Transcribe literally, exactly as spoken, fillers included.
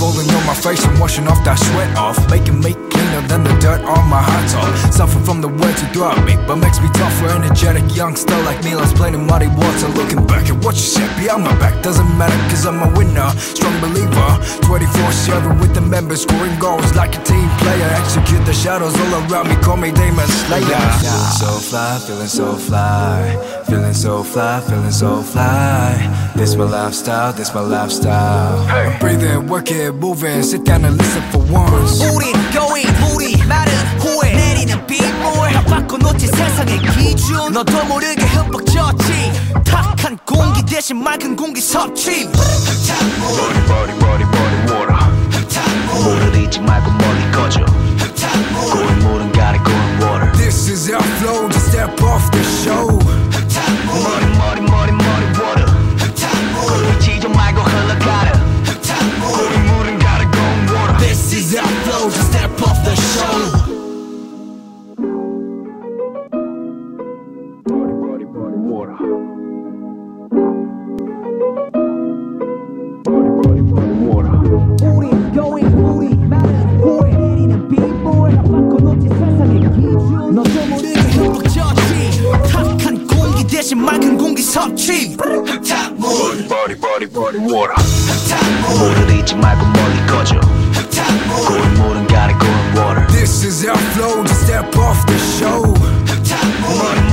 falling on my face and washing off that sweat off, making me cleaner than the dirt on my hot top. Suffering from the words you throw at me, but makes me tougher. Energetic youngster like me loves playing in muddy water. Looking back at what you said behind my back doesn't matter, cause I'm a winner, strong believer. Twenty-four seven with the members, scoring goals like a team player. Execute the shadows all around me, call me Demon Slayer. Yeah. Feeling so fly, feeling so fly, feeling so fly, feeling so fly. This my lifestyle, this my lifestyle. Hey. I'm breathing, working, moving, sit down and listen for once. 우린 going, 우리 말은 후회, 내리는 빗물 다 바꿔놓지 세상의 기준. 너도 모르게 흠뻑 젖지, 탁한 공기 대신 맑은 공기 섭취. Body body body body water. 물을 잊지 말고 멀리 꺼져. 고인 물은 가리 고인 water. This is our flow, just step off the show. 머리 머리 머리 머리 water. 걸리지 좀 말고 흘러가라. 고인 물은 가리 고인 water. This is our flow, just step off the show. Body body body water. Body body body water. 우린 going, 우리 말은 후회, 내리는 빗물 다 바꿔놓지 세상의 기준. 너도 모르게 흠뻑 젖지, 탁한 공기 대신 맑은 공기 섭취. Body body body body water. 물을 잊지 말고 멀리 꺼져. 고인 물은 가리 고인 water. This is our flow, just step off the show. 머리